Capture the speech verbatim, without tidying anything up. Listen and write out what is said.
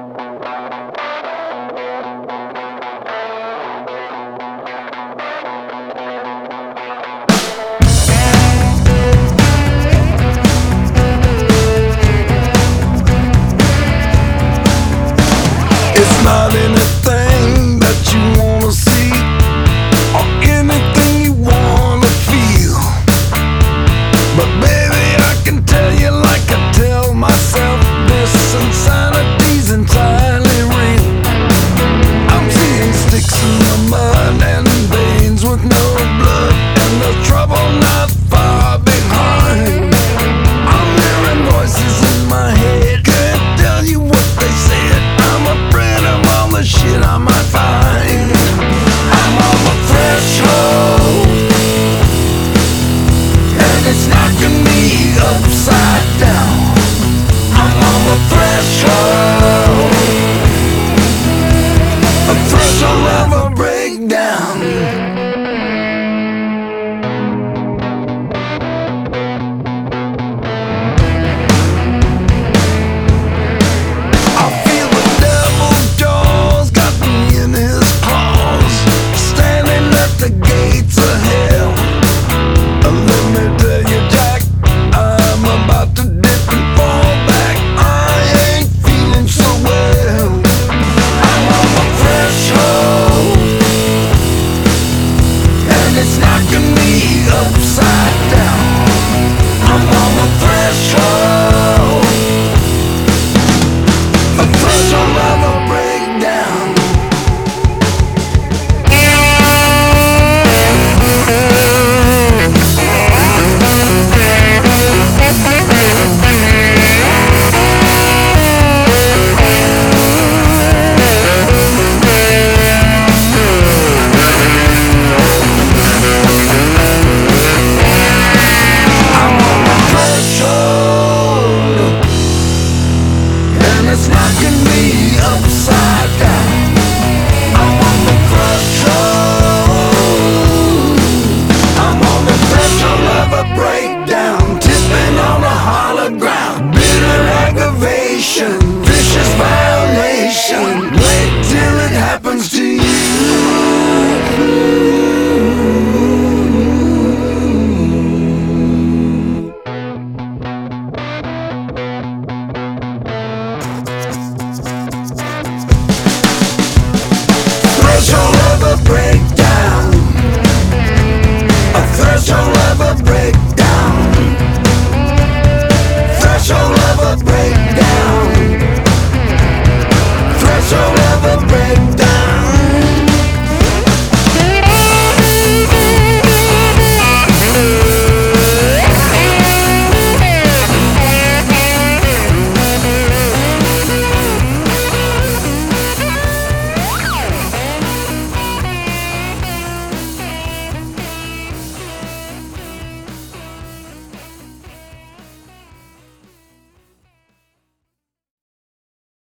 It's not anything that you wanna see or anything you wanna feel, but baby, I can tell you like I tell myself, this insanity's entirely real. I'm seeing sticks in the mud and veins with no blood, and the trouble not far behind. I'm hearing voices in my head, can't tell you what they said. I'm afraid of all the shit I might find. I'm on the threshold, and it's knocking me upside down. I'm on the threshold, a threshold of a breakdown. The gates of hell. Let me tell you, Jack, I'm about to dip and fall back. I ain't feeling so well. I'm on the threshold, and it's knocking me upside down. I'm on the threshold, a threshold of a breakdown. It's knocking me upside down. I'm on the threshold, I'm on the threshold of a breakdown, tipping on a hollow ground. Bitter aggravation, vicious violation.